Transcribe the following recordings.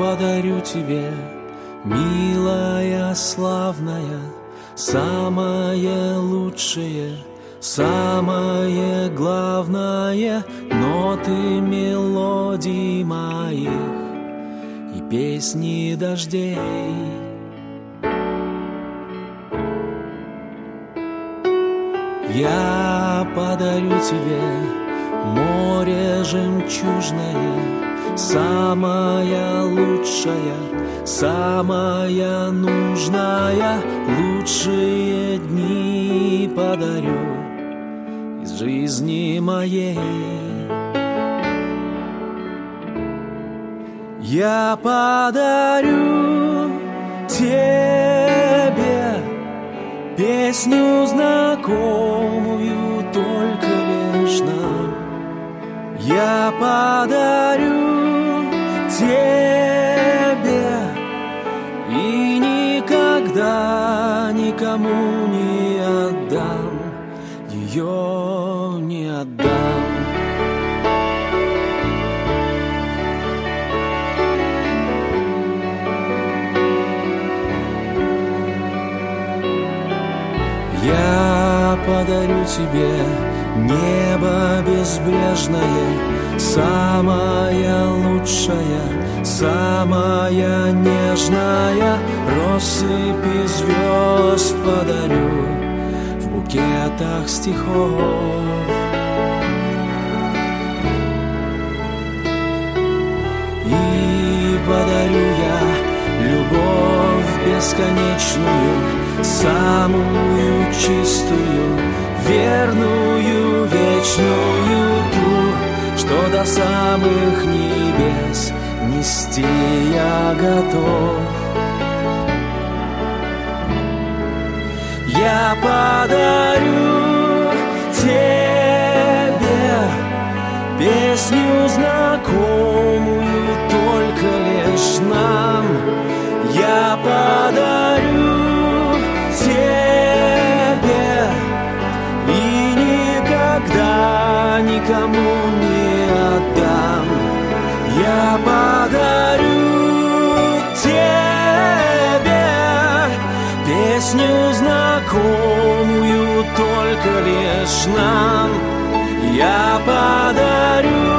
подарю тебе, милая, славная, самое лучшее, самое главное, ноты мелодий моих и песни дождей. Я подарю тебе море жемчужное, самая лучшая, самая нужная, лучшие дни подарю из жизни моей. Я подарю тебе песню знакомую только лишь нам. Я подарю тебе и никогда никому не отдам, ее не отдам. Я подарю тебе небо безбрежное, самая лучшая, самая нежная, россыпи звезд подарю в букетах стихов. И подарю я любовь бесконечную, самую чистую, верную, вечную, ту, что до самых небес нести я готов. Я подарю тебе песню знакомую только лишь нам. Я подарю тебе и никогда никому не отдам. Я подарю тебе песню знакомую только лишь нам. Я подарю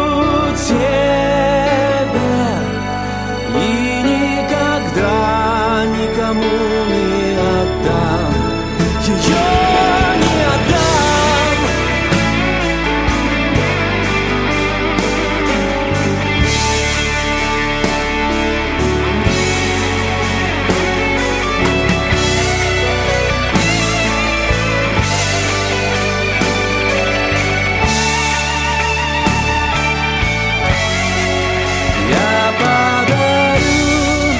тебе и никогда никому не отдам, ее не отдам. Я подарю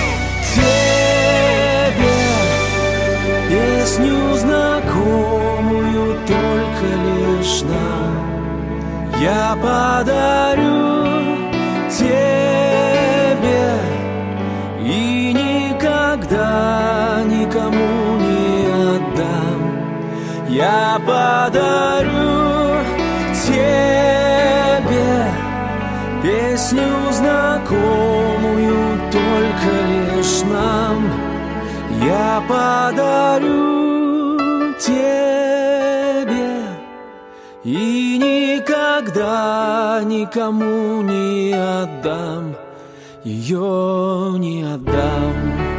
тебе песню знакомую только лишь нам. Я подарю тебе и никогда никому не отдам. Я подарю тебе песню знакомую только лишь нам. Я подарю тебе и никогда никому не отдам, ее не отдам.